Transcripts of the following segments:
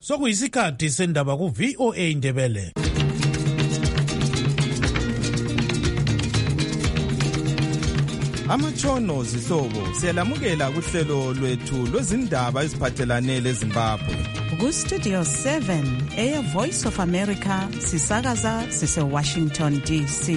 Sokuyisikhathi sendaba ku VOA Ndebele. Amatshono zihlobo siyalamukela kuhlelo lwethu lwezindaba eziphathelane leZimbabwe. Ku-Studio 7 Air Voice of America sisakaza sise-Washington DC.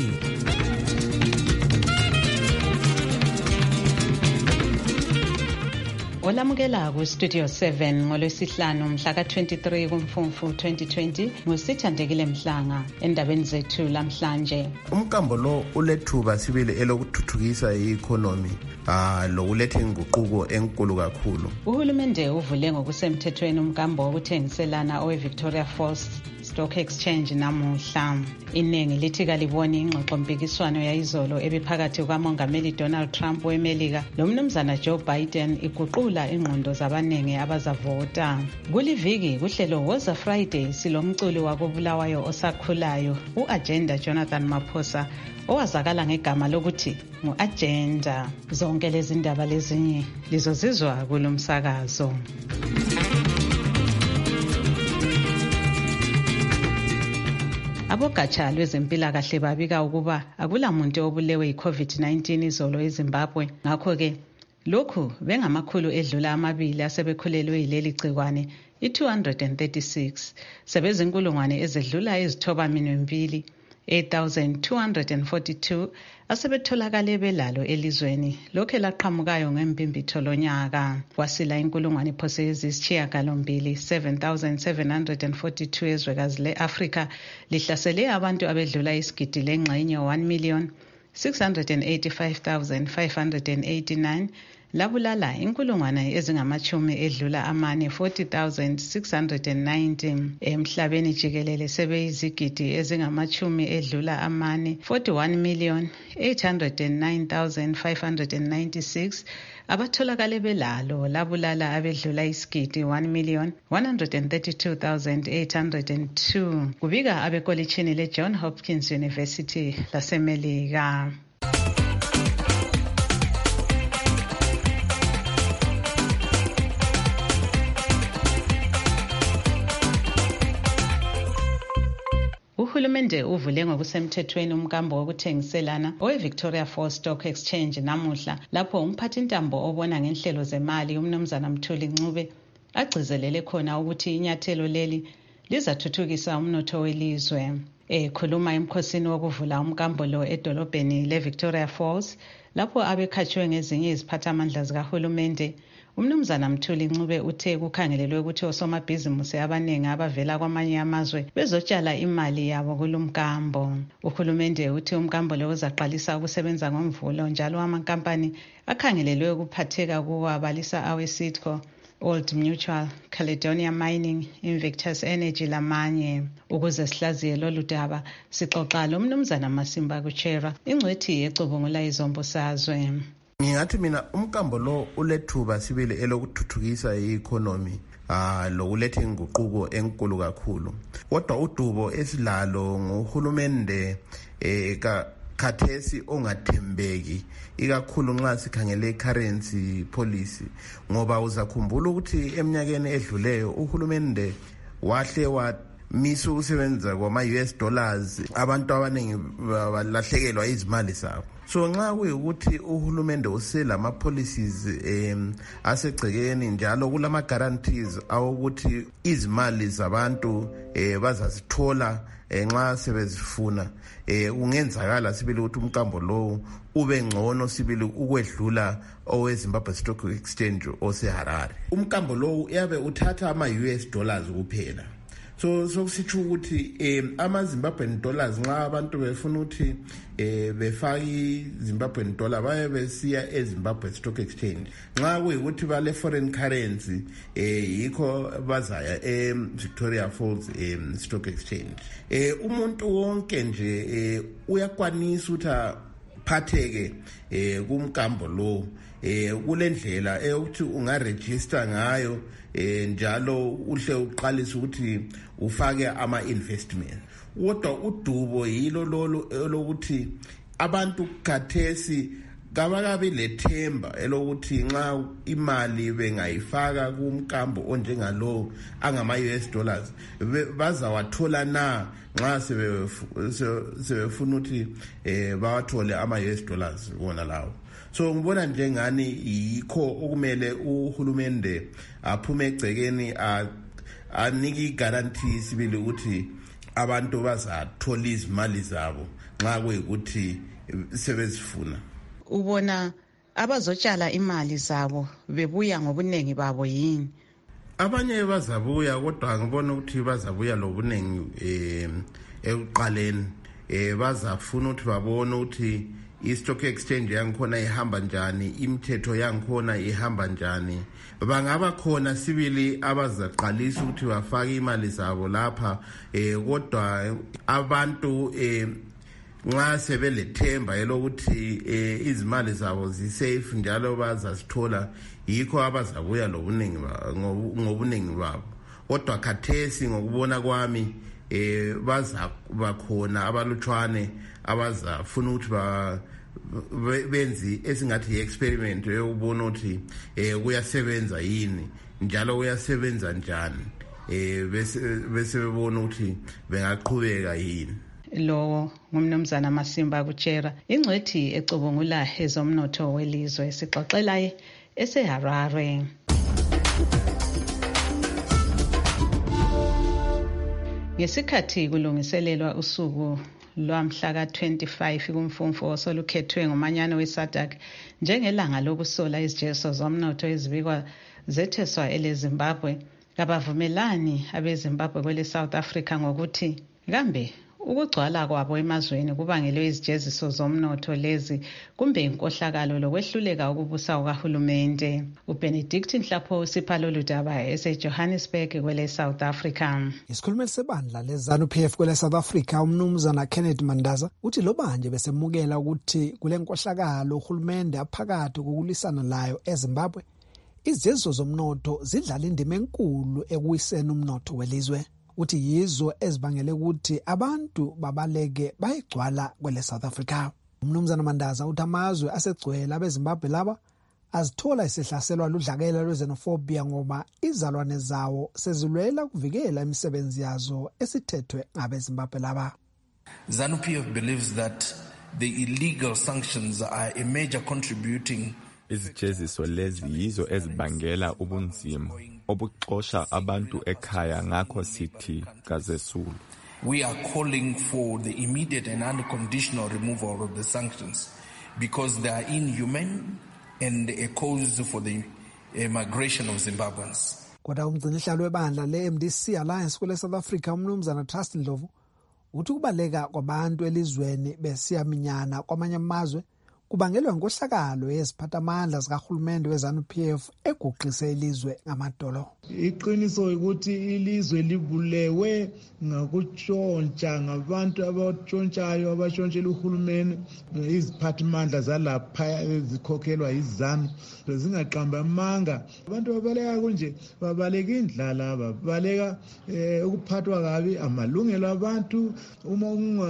Olamukela ku-Studio 7 ngolwesihlanu mhla ka-23 kuMfumfu 2020 ngusithandekile Mhlanga. Endabeni zethu lamhlanje, umkambo lo ulethuba sibili elokuthuthukisa i-economy lokuletha inguquko enkulu kakhulu. Uhulumende uvule ngokusemthethweni umkambo wokuthengiselana owe-Victoria Falls Stock Exchange namuhla. Iningi lithi kaliboni ingxoxo mpikiswano yayizolo ebiphakathi kukamongameli Donald Trump weMelika lomnumzana Joe Biden iguqula ingqondo zabaningi abazavota. Kuliviki kuhlelo Woza Friday silomculi wakobulawayo osakhulayo u-Agenda Jonathan Maphosa owazakala ngegama lokuthi ngu-Agenda. Zonke lezi ndaba lezinye lizozizwa kulomsakazo. Abogatsha lwezempilakahle babika ukuba akulamuntu obulewe yi-COVID-19 izolo eZimbabwe. Ngakho-ke lokhu bengamakhulu edlula amabili asebekhulelwe yileli gcikwane i-236 sebezinkulungwane ezedlula ezithoba-2 8,242 asebetholakale belalo elizweni lokhu elaqhamukayo ngempimbi lonyaka. Kwasila inkulungwane phose ezisishiyagalombili 7,742 ezwekazi le-Afrika lihlasele abantu abedlula isigidi lengxenye 1,685,589 labulala inkulungwane ezingamachumi edlula amane 40,690 emhlabeni jikelele sebeyizigidi ezingamachumi edlula amane 41,809,596 abatholakale belalo labulala abedlula isigidi 1,132,802 kubika abekolitshini le-John Hopkins University lasemelika. Uhulumende uvule ngokusemthethweni umkambo wokuthengiselana owe-Victoria Falls Stock Exchange namuhla lapho umphathintambo obona ngenhlelo zemali umnumzana Mthuli Ncube agcizelele khona ukuthi inyathelo leli lizathuthukisa umnotho welizwe. Ekhuluma emkhosini wokuvula umkambo lo edolobheni le-Victoria Falls lapho abekhatshwe ngezinye iziphathamandla zikahulumende, umnumzana Mthuli Ncube uthe kukhangelelwe ukuthi osomabhizimusi abaningi abavela kwamanye amazwe bezotshala imali yabo kulumkambo. Uhulumende uthi umkambo lo uzaqalisa ukusebenza ngoMvulo njalo amankampani akhangelelwe ukuphatheka kuwo abalisa awe-Sitco, Old Mutual, Caledonia Mining, Invictus Energy lamanye. Ukuze sihlaziye lolu daba sixoxa lo mnumzana Masimba Kuchera, ingcwethi ecubungula izombusazwe. Ngingathi mina umkambo lo ulethuba sibili elokuthuthukisa i-economy lokuletha inguquko enkulu kakhulu. Kodwa udubo esilalo ngohulumende khathesi ongathembeki ikakhulu nxa sikhangele currency policy, ngoba uzakhumbula ukuthi eminyakeni edluleyo uhulumende wahle wamisa ukusebenza kwama-US dollars, abantu abaningi balahlekelwa izimali zabo. So nxa kuyukuthi uhulumende uselama policies asegcekeni njalo kulama guarantees awukuthi izimali zabantu bazazithola nxa sebezifuna, ungenzakala sibili ukuthi umkambo lo ube ngcono sibili ukwedlula oweZimbabwe Stock Exchange oseHarare. Umkambo lo uyabe uthatha ama-US dollars kuphela. So kusitsho ukuthi ama-Zimbabwean dollars nxa abantu befuna ukuthi befake i-Zimbabwean dollar baye besiya eZimbabwe Stock Exchange. Nxa kuyikuthi bale foreign currency yikho bazaya eVictoria Falls Stock Exchange. Umuntu wonke nje uyakwanisa ukuthi aphatheke kumkambo lo kulendlela eyokuthi ungaregister ngayo njalo uhle uqalisa ukuthi ufake ama-investment. Kodwa udubo yilo lolo lokuthi abantu khathesi kabakabi lethemba elokuthi nxa imali bengayifaka kumkambo onjengalo angama-US dollars bazawathola na nxa sebefuna ukuthi bawathole ama-US dollars wona lawo. So ngibona njengani yikho okumele uhulumende aphume egcekeni anike igaranti sibili ukuthi abantu bazathola izimali zabo nxa kuyikuthi sebezifuna. Ubona abazotshala imali zabo bebuya ngobunengi babo yini? Abanye bazabuya kodwa ngibona ukuthi bazabuya lobunengi ekuqaleni bazafuna ukuthi babone ukuthi i-stock exchange yangikhona ihamba njani, imithetho yangikhona ihamba njani. Bangaba khona sibili abazaqalisa ukuthi bafake imali zabo lapha kodwa abantu nxa sebelethemba elokuthi izimali zabo zisafe njalo bazazithola yikho abazabuya ngobunengi babo. Kodwa khathesi ngokubona kwami bazabakhona abalutshwane abazafuna ukuthi benzi esingathi yi-experiment yokubona ukuthi kuyasebenza yini njalo kuyasebenza njani bese bebona ukuthi bengaqhubeka yini. Lo ngumnumzana Masimba Kuchera, ingcwethi ecubungula ezomnotho welizwe, sixoxela eseHarare. Ngesikhathi kulungiselelwa usuku lwamhla ka-25 kumfumfu osolukhethwe ngomanyano weSADC njengelanga lokusola izijezo zomnotho ezibikwa zetheswa eleZimbabwe, kabavumelani abeZimbabwe kwele South Africa ngokuthi kambe ukugcwala kwabo emazweni kubangelwe izijeziso zomnotho lezi kumbe inkohlakalo lokwehluleka ukubusa ukahulumende. uBenedict Nhlapho usipha lolu daba eseJohannesburg kwele South Africa. Isikhulumeli sebandla leZANU-PF kwele South Africa umnumzana Kenneth Mandaza uthi lo banje besemukela ukuthi kule nkohlakalo uhulumende aphakathi kokulisana layo eZimbabwe izijeziso zomnotho zidlala indima enkulu ekuwiseni umnotho welizwe. Uthi yizo ezibangele ukuthi abantu babaleke bayigcwala kwele South Africa. Umnumzana Mandaza uthi amazwe asegcwele abeZimbabwe laba azithola isihlaselwa ludlakela lwezenophobia ngoba izalwane zawo sezilwela ukuvikela imisebenzi yazo esithethwe ngabeZimbabwe laba. ZANU-PF believes that the illegal sanctions are a major contributing izijeziso lezi yizo ezibangela ubunzima obuxosha abantu ekhaya, ngakho sithi kazesulu. We are calling for the immediate and unconditional removal of the sanctions because they are inhumane and a cause for the migration of Zimbabweans. Kodwa umgcinihlalo webandla le-MDC Alliance kwele South Africa umnumzana Trust Ndlovu uthi ukubaleka kwabantu elizweni besiyaminyana kwamanye amazwe kubangelwa ngenkohlakalo yeziphathamandla zikahulumende weZANU-PF eguqise ilizwe ngamadolo. Iqiniso ukuthi ilizwe libulewe ngakutshontsha ngabantu abatshontshayo abatshontshelwa uhulumende, iziphathamandla zalapha ezikhokhelwa yiZANU zingaqamba amanga. Abantu babaleka kunje, babaleka indlala, babaleka ukuphathwa kabi amalungelo abantu. Uma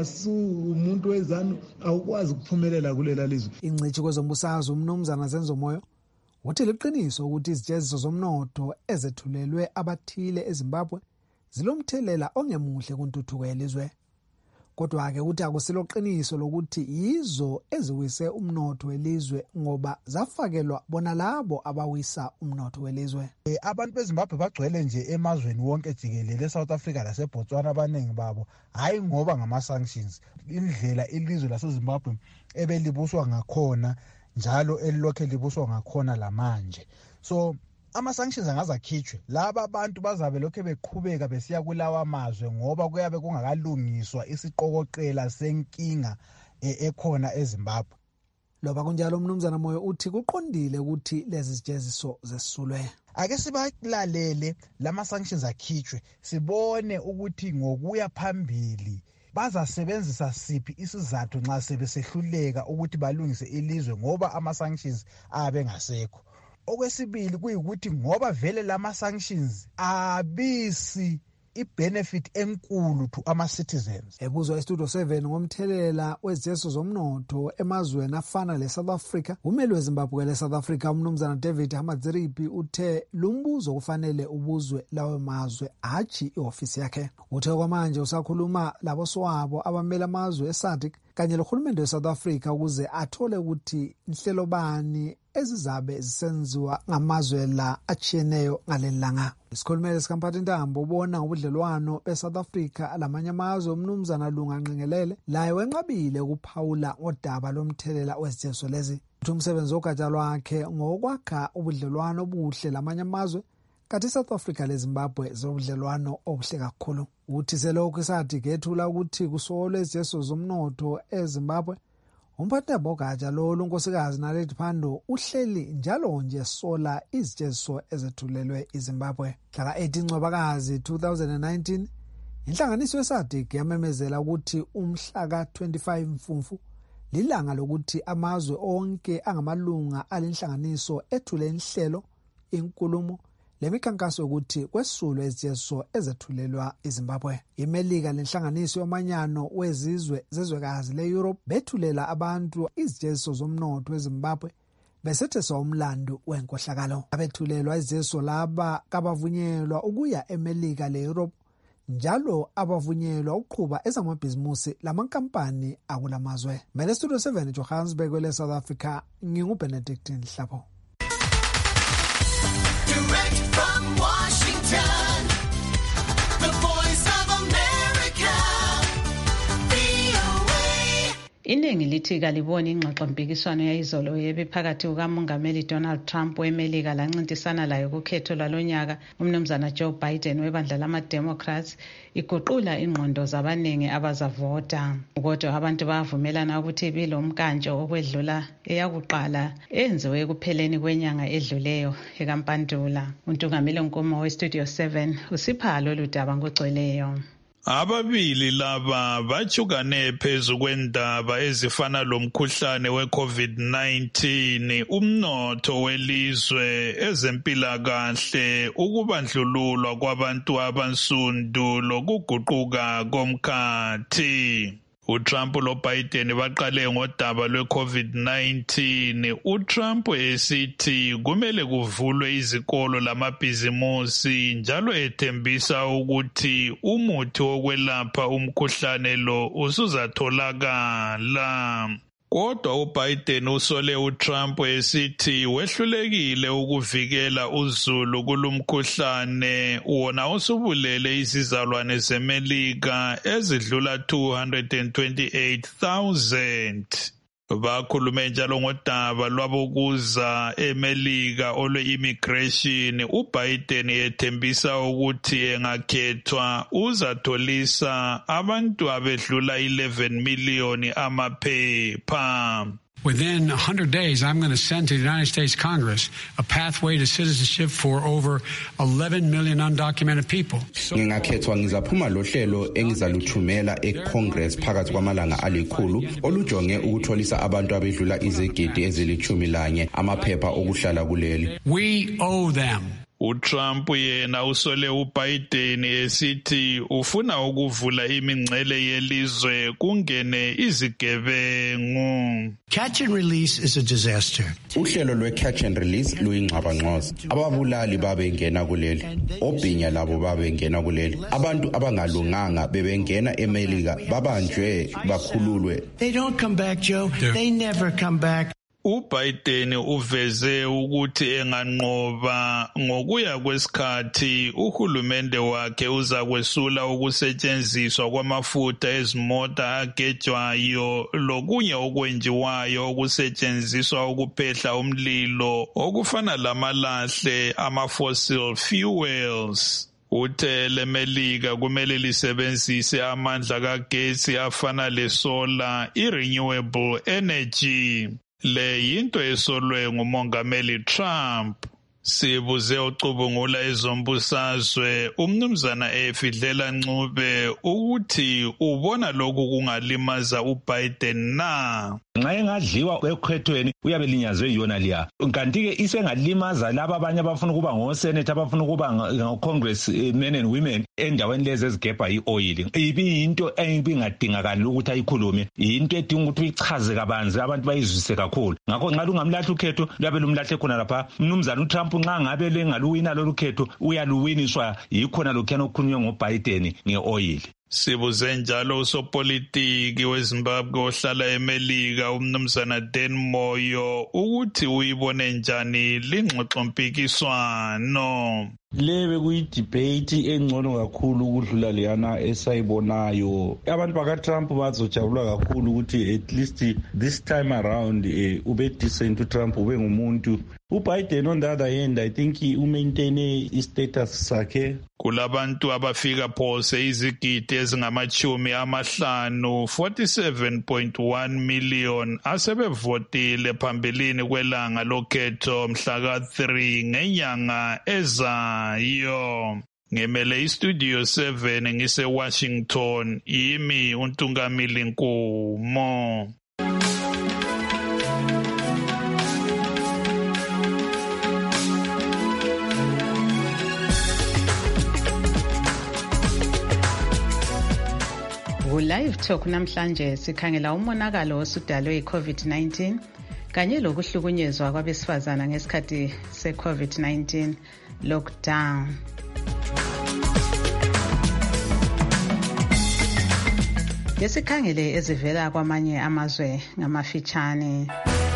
umuntu weZANU awukwazi ukuphumelela kulela lizwe. Ingcithi kwezombusazwe umnumzana Zenzomoyo uthi liqiniso ukuthi izijeziso zomnotho ezethulelwe abathile eZimbabwe zilomthelela ongemuhle kuntuthuko yelizwe. Kodwa-ke uthi akusilo qiniso lokuthi yizo eziwise umnotho welizwe ngoba zafakelwa bona labo abawisa umnotho welizwe. Abantu beZimbabwe bagcwele nje emazweni wonke jikelele eSouth Africa laseBotswana abaningi babo, hayi ngoba ngama-sanctions. Indlela ilizwe laseZimbabwe ebelibuswa ngakhona njalo elilokhe libuswa ngakhona lamanje. So ama-sanctions angazakhitshwe, laba abantu bazabe lokho beqhubeka besiya kulawa amazwe ngoba kuyabe kungakalungiswa isiqokoqela senkinga ekhona eZimbabwe. Loba kunjalo umnumzana Moyo uthi kuqondile ukuthi lezi zijeziso zesulwe. Ake sibalalele lama-sanctions akhitshwe sibone ukuthi ngokuya phambili bazasebenzisa siphi isizathu nxa sebesehluleka ukuthi balungise ilizwe ngoba ama-sanctions abe ngasekho. Okwesibili kuyikuthi ngoba vele lama-sanctions abisi i-benefit enkulu to ama-citizens. Ebuzwa estudio 7 ngomthelela wezeso zomnotho emazweni afana le-South Africa, umeli weZimbabwe le-South Africa umnumzana David Hamadziripi uthe lumbuzo kufanele ubuzwe lawo mazwe hatshi ihofisi yakhe. Uthe kwamanje usakhuluma labo swabo abamela amazwe eSADC kanye lohulumende weSouth Africa ukuze athole ukuthi inhlelo bani ezizabe zisenziwa ngamazwe la achiyeneyo ngalelanga. Isikhulumeli sikaMphathintambo ubona ngobudlelwano beSouth Africa lamanye amazwe umnumzana Lunga Nqingelele laye wenqabile ukuphawula ngodaba lomthelela wezijezo lezi. Uthi umsebenzi wogatsha lwakhe ngokwakha ubudlelwano obuhle lamanye amazwe kanti South Africa leZimbabwe zobudlelwano obuhle kakhulu. Uthi selokhu iSADC ethula ukuthi kusolwe izijezo zomnotho eZimbabwe, umphathintambo wogatsha lo unkosikazi Naledi Pandor uhleli njalo nje sola izijezo ezethulelwe iZimbabwe. Mhla ka-18 Ncwabakazi 2019 inhlanganiso yeSADC yamemezela ukuthi umhla ka-25 Mfumfu lilanga lokuthi amazwe onke angamalunga alenhlanganiso ethule inhlelo inkulumo lemikhankaso ukuthi kwesulwe izijezo ezethulelwa iZimbabwe. IMelika lenhlanganiso yomanyano wezizwe zezwekazi le-Europe bethulela abantu izijezo zomnotho eZimbabwe besetheswa umlando wenkohlakalo. Abethulelwa izijezo laba kabavunyelwa ukuya eMelika le-Europe njalo abavunyelwa ukuqhuba ezamabhizimusi lamankampani akulamazwe. Mele Studio 7 Johannesburg le-South Africa, nginguBenedict Nhlapho. Direct from Washington, the voice of America, VOA. Iningi lithi kaliboni ingxoxo mpikiswano yayizolo yebiphakathi kukamongameli Donald Trump weMelika lancintisana layo kukhetho lwalonyaka umnumzana Joe Biden webandla lama-Democrats iguqula ingqondo zabaningi abazavota. Kodwa abantu bavumelana ukuthi bilomkantsho okwedlula eyakuqala enziwe ekupheleni kwenyanga edluleyo ekaMpandula. Untungameli Nkomo weStudio 7 usiphalo ludaba ngogcweleyo. Ababili laba bachukane phezu kwendaba ezifana lomkhuhlane we-COVID-19, umnotho welizwe, ezempilakahle, ukubandlululwa kwabantu abansundu lokuguquka komkhathi. uTrump loBiden baqale ngodaba lwe-COVID-19. uTrump esithi kumele kuvulwe izikolo lamabhizimusi njalo ethembisa ukuthi umuthi wokwelapha umkhuhlane lo usuzatholakala. Kodwa uBiden usole uTrump esithi wehlulekile ukuvikela uzulu kulumkhuhlane wona osubulele izizalwane zeMelika ezidlula 228,000. Bakhulume njalo ngodaba lwabokuza eMelika olwe-immigration. uBiden ethembisa ukuthi engakhethwa uzatholisa abantu abedlula 11 million amaphepha. Within 100 days, I'm going to send to the United States Congress a pathway to citizenship for over 11 million undocumented people. Ngingakhethwa ngizaphuma lohlelo engizaluthumela eCongress phakathi kwamalanga alikhulu olujonge ukutholisa abantu abedlula izigidi ezili-11 amaphepha okuhlala kuleli. We owe them. uTrump yena usole uBiden esithi ufuna ukuvula imingcele yelizwe kungene izigebengu. Catch and release is a disaster. Uhlelo lwe-catch and release luyingxabangxoza. Ababulali babengena kuleli, obhinya labo babengena kuleli. Abantu abangalunganga bebengena eMelika babanjwe bakhululwe. They don't come back, Joe. They never come back. uBiden uveze ukuthi enganqoba ngokuya kwesikhathi uhulumende wakhe uzakwesula ukusetshenziswa kwamafutha ezimota agejwayo lokunye okwenziwayo okusetshenziswa ukuphehla umlilo okufana lamalahle ama-fossil fuels. Uthe leMelika kumele lisebenzise amandla kagesi afana lesola, i-renewable energy. Le yinto esolwe ngumongameli Trump. Sibuze ucubungula ezombusazwe umnumzana efidlela Ncube ukuthi ubona lokhu kungalimaza uBiden na. Nxa engadliwa ekhethweni uyabe linyazwe yona liya. Kanti ke isengalimaza laba abanye abafuna ukuba ngosenate abafuna ukuba ngocongress men and women endaweni lezi ezigebha i-oil ibiyinto ebingadingakali ukuthi ayikhulume, into edinga ukuthi uyichaze kabanzi abantu bayizwise kakhulu. Ngakho nxa lungamlahla ukhetho luyabe lumlahle khona lapha. Mnumzana uTrump nxa ngabe lengaluwina lolu khetho uyaluwiniswa yikhona lokhuyana okukhulunywe ngoBiden nge-oil. Sibuze njalo usopolitiki weZimbabwe ohlala eMelika umnumzana Dan Moyo ukuthi uyibone njani lingxoxompikiswano. Lebe kuyidebate engcono kakhulu ukudlula leyana esayibonayo. Abantu baka-Trump bazojabula kakhulu ukuthi at least this time around ube decent uTrump ube ngumuntu. UBiden on the other hand I think umaintain i-status sakhe. Kulabantu abafika phose izigidi ezingama-50 47.1 million asebevotile phambilini kwelanga lokhetho mhla ka-3 ngenyanga ezayo. Ngemele istudio 7 ngise-Washington, yimi uNtungamili Nkumo. Live Talk namhlanje sikhangela umonakalo osudalwe yi-COVID-19 kanye lokuhlukunyezwa kwabesifazana ngesikhathi se-COVID-19 lockdown. Lesikhangele ezivela kwamanye amazwe ngamafitshane.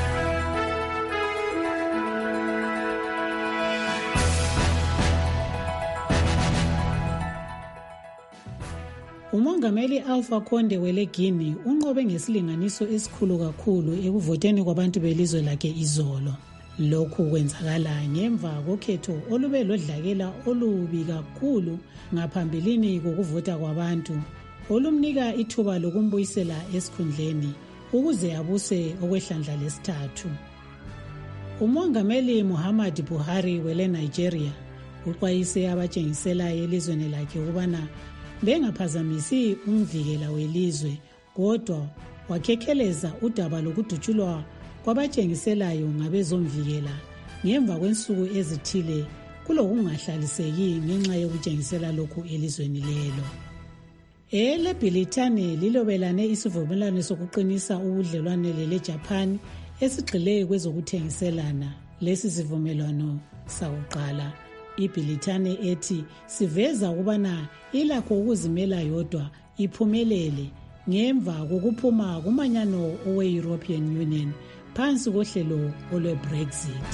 Umongameli Alpha Conde weleGuinea unqobe ngesilinganiso esikhulu kakhulu ekuvoteni kwabantu belizwe lakhe izolo. Lokhu kwenzakala ngemva kokhetho olube lodlakela olubi kakhulu ngaphambilini kokuvota kwabantu, olumnika ithuba lokumbuyisela esikhundleni ukuze abuse okwehlandla lesithathu. Umongameli Muhammadu Buhari wele Nigeria uxwayise abatshengisela elizweni lakhe ukubana bengaphazamisi umvikela welizwe, kodwa wakhekheleza udaba lokudutshulwa kwabatshengiselayo ngabezomvikela ngemva kwensuku ezithile kulokungahlaliseki ngenxa yokutshengisela lokhu elizweni lelo. EleBritane lilobelane isivumelwano sokuqinisa ubudlelwane leJapan esigxile kwezokuthengiselana. Lesi sivumelwano sakuqala iBritane ethi siveza ukubana ilakho ukuzimela yodwa iphumelele ngemva kokuphuma kumanyano owe-European Union phansi kohlelo olwe-Brexit.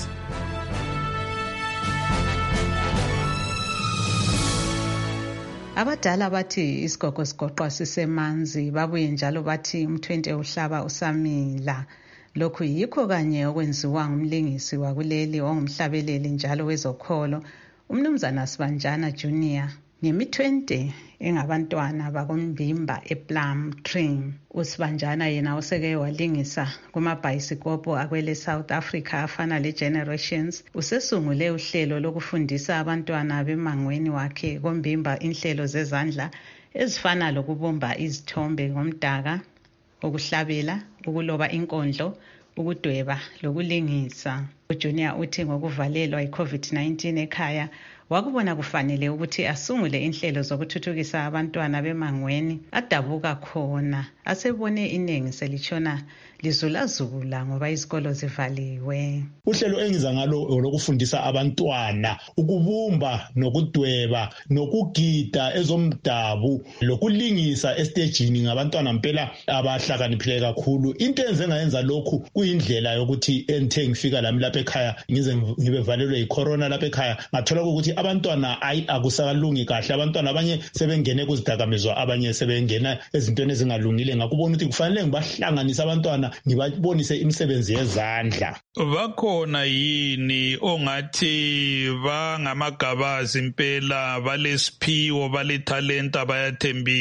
Abadala bathi isigogo sigoqwa sisemanzi, babuye njalo bathi umthwente uhlaba usamila. Lokhu yikho kanye okwenziwa ngumlingisi wakuleli ongumhlabeleli njalo wezokholo umnumzana Sibanjana Junior ngemithwente engabantwana bakombimba ePlum Tree. uSibanjana yena useke walingisa kumabhayisikobho akwele South Africa afana le-Generations. Usesungule uhlelo lokufundisa abantwana bemangweni wakhe kombimba inhlelo zezandla ezifana lokubumba izithombe ngomdaka, ukuhlabela, ukuloba inkondlo, ukudweba lokulingisa. uJunior uthi ngokuvalelwa i-COVID-19 ekhaya wakubona kufanele ukuthi asungule inhlelo zokuthuthukisa abantwana bemangweni adabuka khona, asebone iningi selitshona lizulazula ngoba izikolo zivaliwe. Uhlelo engiza ngalo lokufundisa abantwana ukubumba nokudweba nokugida ezomdabu lokulingisa estagini ngabantwana mpela abahlakaniphileyo kakhulu. Into enzengayenza lokhu kuyindlela yokuthi enthe ngifika lami lapha ekhaya ngize ngibe valelwe yicorona lapha ekhaya ngathola ukuthi abantwana akusakalungi kahle, abantwana abanye sebengene kuzidakamizwa, abanye sebengena ezintweni ezingalungile. Ngakubona ukuthi kufanele ngibahlanganise abantwana ngibabonise imisebenzi yezandla. Bakhona yini ongathi bangamagabazi impela balesiphiwo balethalenta bayathembisa?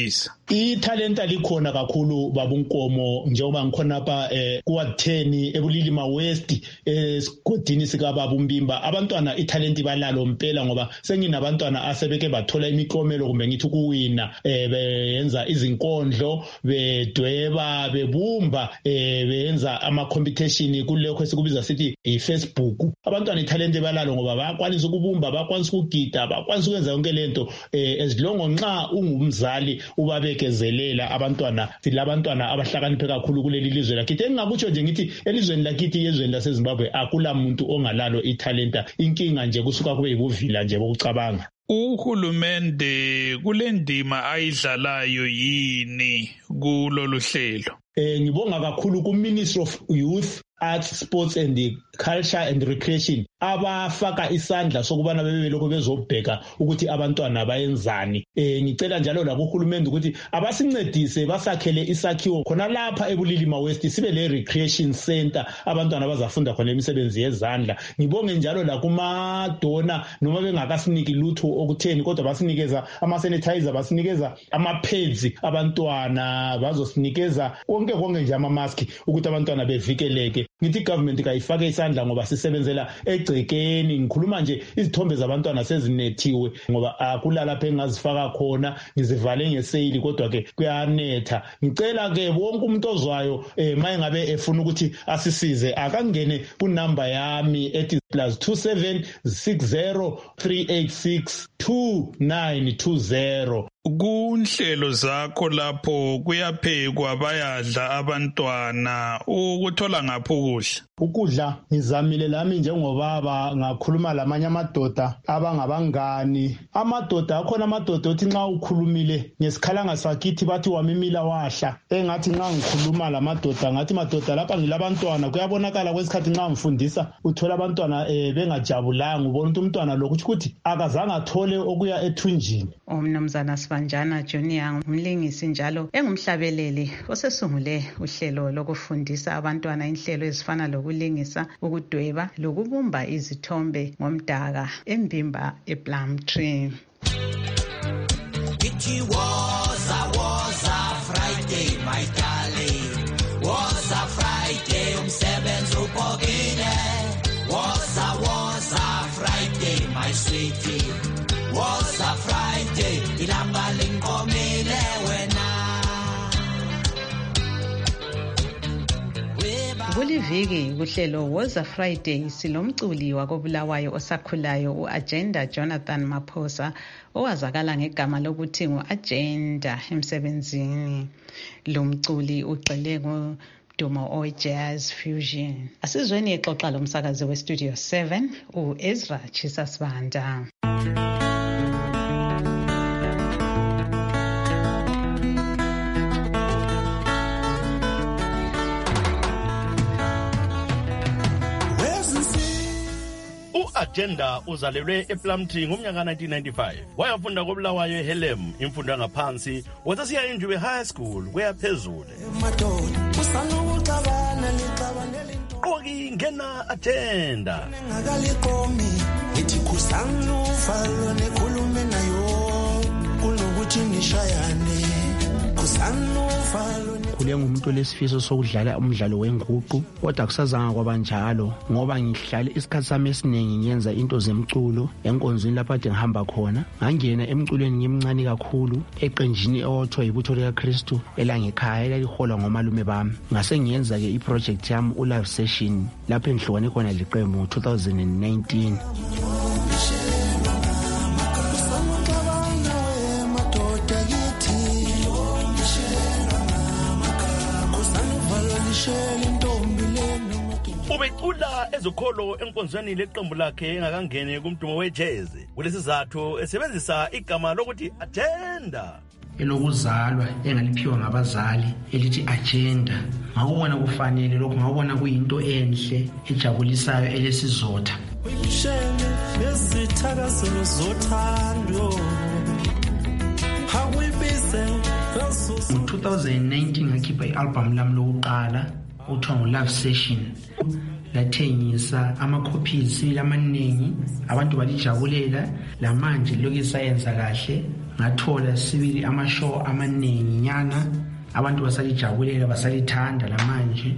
Ithalenta likhona kakhulu babunkomo njengoba ngikhona lapha kuward 10 eBulilima West esigodini sika baba uMbimba. Abantwana ithalenti balalo mpela ngoba senginabantwana asebeke bathola imiklomelo kumbe ngithi ukuwina beyenza izinkondlo bedweba bebumba beyenza ama competition kulekho esikubiza sithi iFacebook. Abantwana ithalenti balalo ngoba bayakwanisa ukubumba, bayakwanisa ukugida, bayakwanisa ukwenza yonke lento esilongo nxa ungumzali ubabekezelela abantwana. Silabantwana abahlakaniphe kakhulu kuleli lizwe lakithi. Engingakutsho nje ngithi elizweni lakithi ezweni laseZimbabwe akula muntu ongalalo ithalenta. Inkinga nje kusuka kube yibuvila nje bokucabanga. Uhulumende kulendima ayidlalayo yini kulolu hlelo? Ngibonga kakhulu ku Ministry of Youth, Arts, Sports and Culture and Recreation abafaka isandla sokubana bebe lokho bezobheka ukuthi abantwana bayenzani. Ngicela njalo la kuhulumende ukuthi abasincedise basakhele isakhiwo khona lapha eBulilima West sibe le recreation center abantwana bazafunda khona imisebenzi yezandla. Ngibonge njalo la kuma dona noma bengakasiniki lutho okutheni kodwa basinikeza ama sanitizer, basinikeza ama pads abantwana, bazosinikeza konke nje ama mask ukuthi abantwana bevikeleke. Ngithi government kayifake isandla ngoba sisebenzela egcekeni. Ngikhuluma nje izithombe zabantwana sezinethiwe ngoba akulala phe ngazifaka khona ngizivale ngeseyili kodwa ke kuyanetha. Ngicela ke wonke umuntu ozwayo maye ngabe efuna ukuthi asisize akangene ku number yami ethi +27 60 386 2920. Kunhlelo zakho lapho kuyaphekwa bayadla abantwana ukuthola ngapho ukudla ngizamile lami njengobaba ngakhuluma lamanye amadoda abangabangani. Amadoda akhona amadoda othi nxa ukhulumile ngesikhalanga sakithi bathi wamimila wahla. Engathi nxa ngikhuluma lamadoda ngathi madoda lapha ngilabantwana kuyabonakala kwesikhathi nxa ngifundisa uthola abantwana bengajabulanga ubona umntwana lokuthi ukuthi akazange athole okuya ethunjini. Umnumzana Sibanjana Junior umlingisi njalo engumhlabeleli osesungule uhlelo lokufundisa abantwana inhlelo ezifana lokulingisa, ukudweba lokubumba izithombe ngomdaka eMbimba ePlumtree. It was a Friday, my darling. Was a Friday, umsebenzi ubhokile. Was a Friday, my sweetie. Was a Friday, ilanga linkomile wena. Kuliviki kuhlelo Was a Friday silomculi wakobulawayo osakhulayo uAgenda Jonathan Maphosa owazakala ngegama lokuthi nguAgenda emsebenzini. Lo mculi ugxile ngodumo jazz fusion. Asizweni ixoxa lomsakazi weStudio 7 uEzra Chisasibanda. Agenda uzalelwe ePlumtree ngomnyaka 1995 wayafunda kobulawayo eHelem imfundo yangaphansi wasesiya eNjube High School kweyaphezulu. Qoki ngena Agenda ngakaliqomi ithi kusanu falo nekhulume nayo kunokuthi nishayane kusanu falo. Khule ngumuntu olesifiso sokudlala umdlalo wenguqu kodwa kusazanga kwabanjalo ngoba ngihlale isikhathi sami esiningi ngiyenza into zemculo enkonzweni lapha ade ngihamba khona. Ngangena emculweni ngimncane kakhulu eqenjini ewothiwa ibutho likaKristu elangekhaya elaliholwa ngomalume bami. Ngase ngiyenza ke iproject yami uLive Session lapho engihlukane khona liqembu 2019. Ubecula ezokholo enkonzweni leqembu lakhe engakangene kumdumo wejazz kulesizathu esebenzisa igama lokuthi Agenda. Elokuzalwa engaliphiwa ngabazali elithi Agenda ngakubona kufanele lokho, ngakubona kuyinto enhle ejabulisayo elesizotha. Uyishene nesithakazelo zothando Ngo 2019 ngakhipha i-album lami lokuqala kuthiwa nguLive Session. lathengisa ama-copies amaningi, abantu balijabulela. Lamanje lokhu sayenza kahle, ngathola sibili ama-show amaningi nyana, abantu basalijabulela, basalithanda lamanje.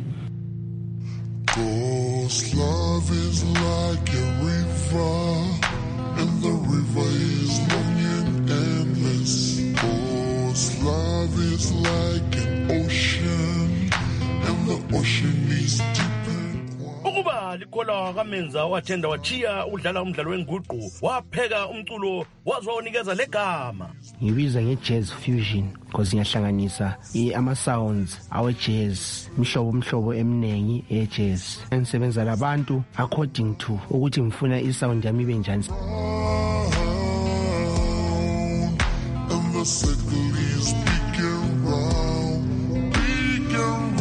God's love is like a river, and the river is long and endless. God's love is like an ocean, and the ocean is deep. Ukuba likhola kamenza wathenda wathiya udlala umdlalo wenguqu, wapheka umculo wazwa unikeza legama. Ngibiza nge-jazz fusion because ngiyahlanganisa ama-sounds awe-jazz, mhlobo eminingi e-jazz. Ngisebenza labantu according to ukuthi ngifuna i-sound yami ibe njani. And the circle is big and round, big and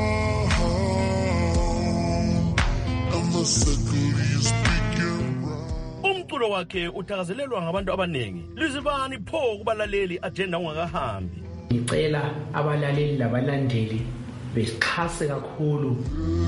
round. And the circle is big and round. Umculo wakhe uthakazelelwa ngabantu abaningi. Lizibani pho kubalaleli agenda ungakahambi. Ngicela abalaleli labalandeli besixhase kakhulu.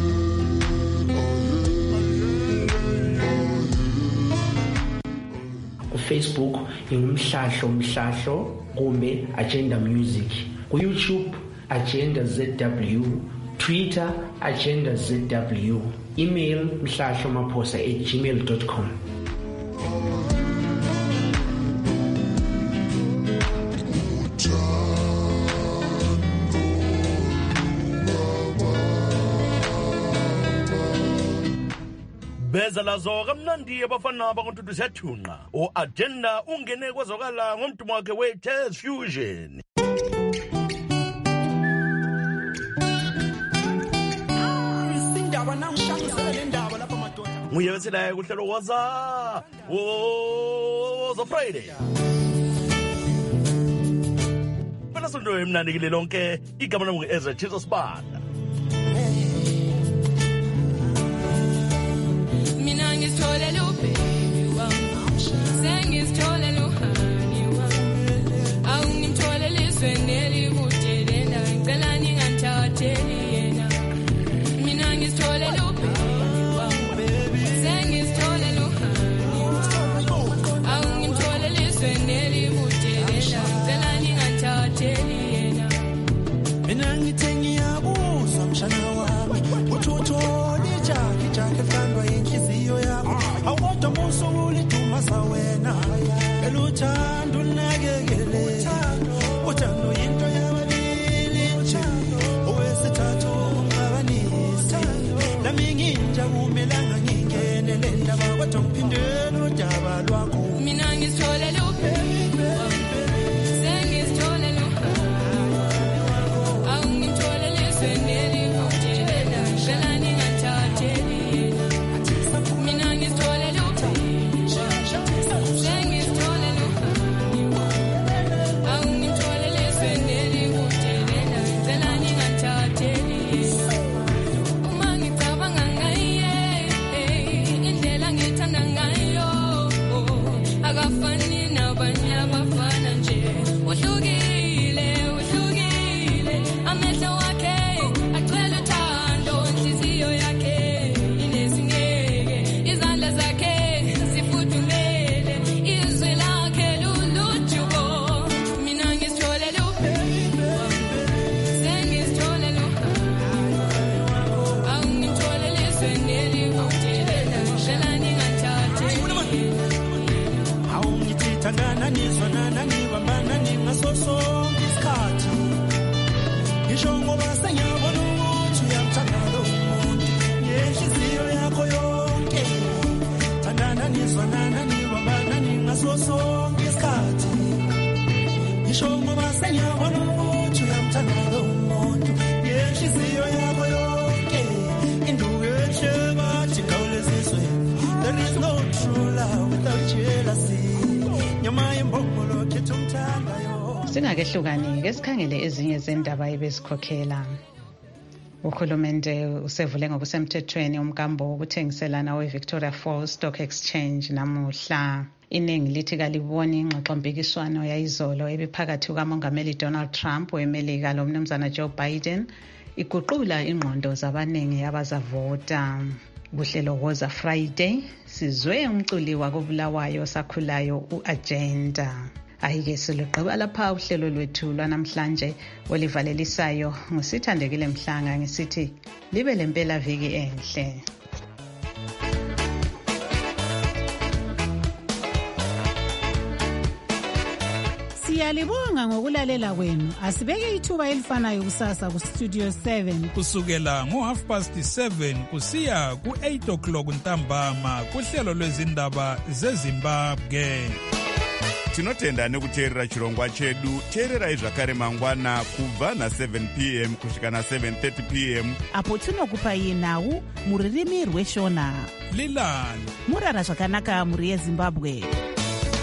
Facebook ingumhlahlo kumbe Agenda Music, ku YouTube Agenda ZW, Twitter Agenda ZW, email mhlahlomaphosa@gmail.com. Beza lazo kamnandi abafana bakontutu siyathunqa. O-Agenda ungene kwazokala ngomdumo wakhe we-Jazz Fusion. Nguye wesilaye kuhlelo Woza Friday. Phela sonto emnandi kile lonke, igama lami ngu-Ezra Jesus Banda. Mina ngithole lo baby wami, sengithole lo honey wami, awungithole lizweni elikude lena, ngicela ningangithatheli yena. Mina ngithole lo baby wami, sengithole lo honey, awungithole lizweni elikude lena, ngicela ningangithatheli yena. Mina ngithe ngiyabuzwa mshana wami, uthothola ijakhe fandwa inhliziyo yakho, awodwa musuli dumasa wena, eluthando nakekele, uthando into yababili, owesithathu ungabanisi, lami nginja kumelanga ngingene le ndaba, kodwa ngiphindela udaba lwakho. Mina ngithole lo baby wami, sengithole lo honey, awungithole lizweni elikude lena, ngicela ningangithatheli yena. Mina ngithole lo baby, sengithole lo honey, awungithole lizweni elikude lena, ngicela ningangithatheli yena. Uma ngicabanga ngaye, indlela ngithanda ngayo, akafani nabanye abafana nje, uhlukile, amehlo wakhe agcwele uthando, inhliziyo yakhe inesineke, izandla zakhe zifudumele, izwi lakhe lulujubo. Mina ngithole lo baby wami, sengithole lo honey, awungithole lizweni elikude lena, ngicela ningangithatheli yena. Awungithithandana nizwanana nibambana ningaso sonke isikhathi, ngisho ngoba sengiyabona ukuthi uyamthanda lo muntu ngenhliziyo yakho yonke. Thandana nizwanana nibambana ningaso sonke isikhathi, ngisho ngoba sengiyabona ukuthi uyamthanda lo muntu ngenhliziyo yakho yonke. Induku enhle bathi khawulezizwe, there is no true love without jealousy. Nyama yembongolo khetha umthandayo. Singakehlukani-ke sikhangele ezinye zendaba ebesikhokhela. Uhulumende usevule ngokusemthethweni umkambo wokuthengiselana we-Victoria Falls Stock Exchange namuhla. Iningi lithi kaliboni ingxoxompikiswano yayizolo ebiphakathi kukamongameli Donald Trump weMelika lo mnumzana Joe Biden iguqula ingqondo zabaningi abazavota. Kuhlelo Woza Friday sizwe umculi wakobulawayo sakhulayo uAgenda. Ayike siluqaba lapha uhlelo lwethu lwanamhlanje olivalelisayo ngusithandekile Mhlanga ngisithi libe lempela viki enhle. Siyalibonga ngokulalela kwenu. Asibeke ithuba elifanayo kusasa ku Studio 7 kusukela ngo7:30 kusiya ku8:00 ntambama kuhlelo lwezindaba zeZimbabwe. Tinotenda nekuteerera chirongwa chedu. Teererai zvakare mangwana kubva na7 p.m. kusvika na7:30 p.m. apo tinokupai nhau muririmi rweshona. Lilani murara zvakanaka muri yeZimbabwe.